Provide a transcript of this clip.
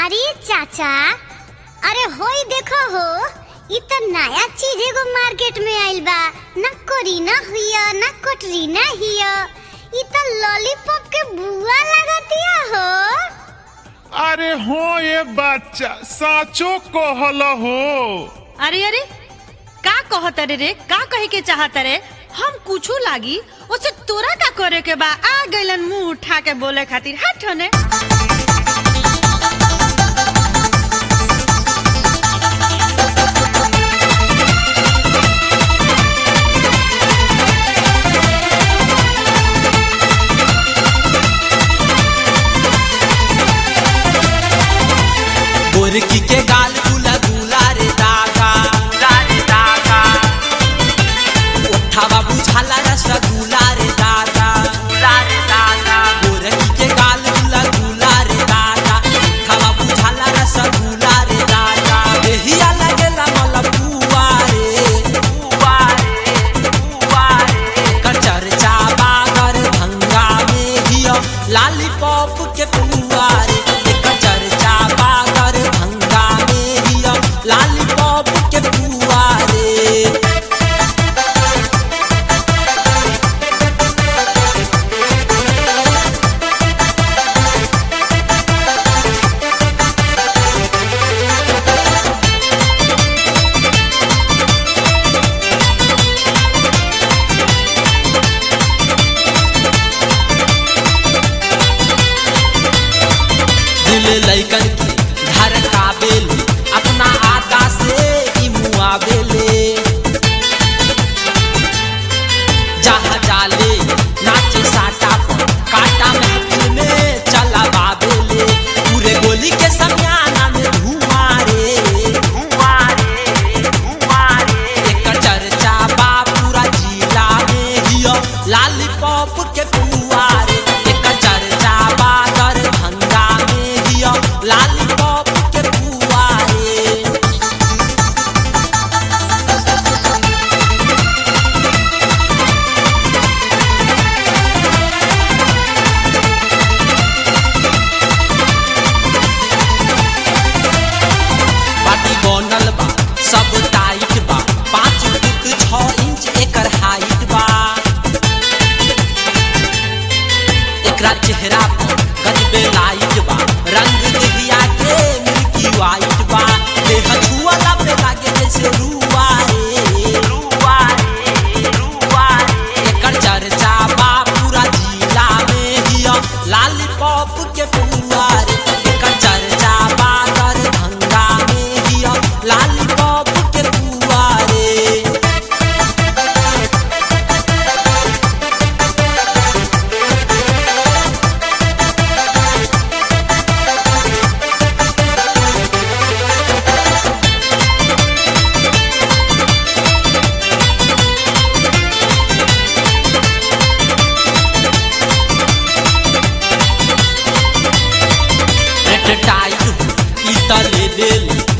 अरे चाचा, अरे होई देखो हो, इ त नया चीज एगो मार्केट में आइल बा। ना करीना हिया ना कटरीना हिया, इ त लॉलीपॉप के बुआ लागतिया हो। अरे हो ये बच्चा साचो कहल हो। अरे अरे का कहत रे का कहे के चाहत रे? हम कुछो लागी उसे तोरा का करे के बा? आ गइलन मुंह उठा के बोले खातिर। हट होने। गोरकी के गाल गुला गुला रे दादा, उठावा बुझाला रसगुल्ला रे दादा, गोरकी के गाल गुला गुला रे दादा, उठावा बुझाला रसगुल्ला रे दादा, देहिया लगेला मलपुआ रे, कचर चाबा कर भंगा में हियो लॉलीपॉप के पुआ रे, कचर चाबा कर भंगा में हियो लॉलीपॉप के पुआ रे। दिल लइकन के घर का बेले अपना आदा से ही मुआवेले, जहाँ जाले नाचे साटा पर काटा महफिल में चला बाबेले, पूरे गोली के समियाना में धुआं रे, एक चर्चा बा पूरा जिला में हियो लॉलीपॉप के पुआ रे, एक चर्चा बा दरभंगा में हियो लॉलीपॉप के पुआ रे। बाटी बनल बा सब टाइट बा, 5 फुट 6 इंच एकर हाइट बा, एकरा चेहरा पर गजबे लाइट बा, रंग देहिया के मिल्की वाइट बा, देह छुअला पे लागे जैसे रुआ रे, एकर चर्चा बा पूरा जिला में हियो लॉलीपॉप के पुआ रे, एकर चर्चा बा दरभंगा में हियो लॉलीपॉप के पुआ रे। टाइट ई त ले ले